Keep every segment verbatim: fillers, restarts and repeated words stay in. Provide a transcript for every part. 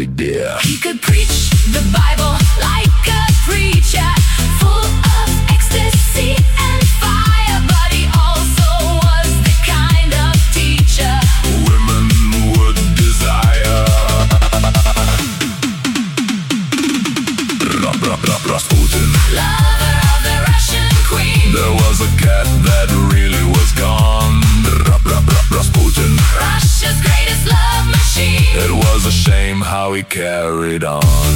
idea. He could preach the Bible like a preacher, full of ecstasy and fire, but he also was the kind of teacher women would desire. Rasputin, lover of the Russian queen. There was a cat that really was gone. Rasputin, Russia's greatest love machine. It was a shame how he carried on.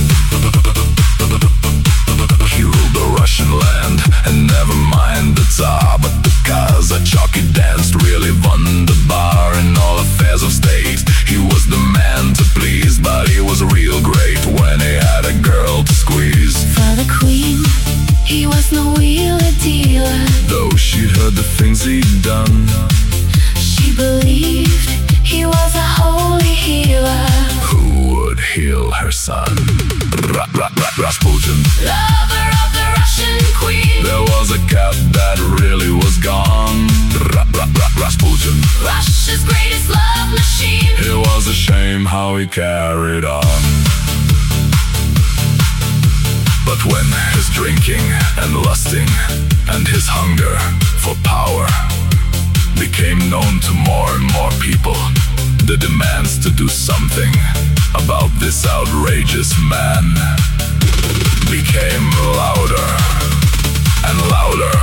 He ruled the Russian land, and never mind the Tsar, but the Kazachok he danced really wunderbar in all affairs of state. He was the man to please, but he was real great when he had a girl to squeeze. For the queen, he was no wheeler dealer. Though she'd heard the things he'd done, she believed he was a holy healer who would heal her son. Rasputin, lover of the Russian queen. There was a cat that really was gone. Rasputin, Russia's greatest love machine. It was a shame how he carried on. But when his drinking and lusting and his hunger for power became known to more and more people, the demands to do something about this outrageous man became louder and louder.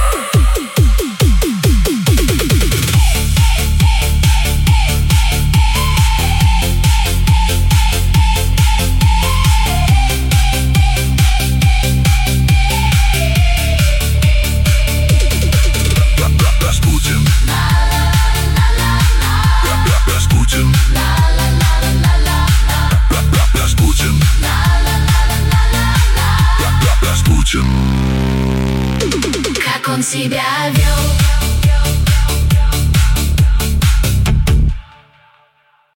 Как он себя вел,